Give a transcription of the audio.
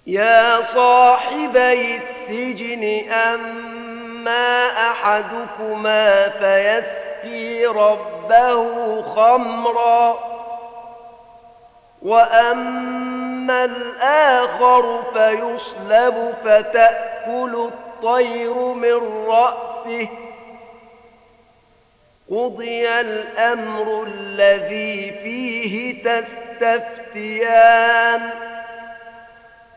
يا صاحبي السجن أما أحدكما فيسقي ربه خمرا وأما الآخر فيصلب فتأكل الطير من رأسه قضي الأمر الذي فيه تستفتيان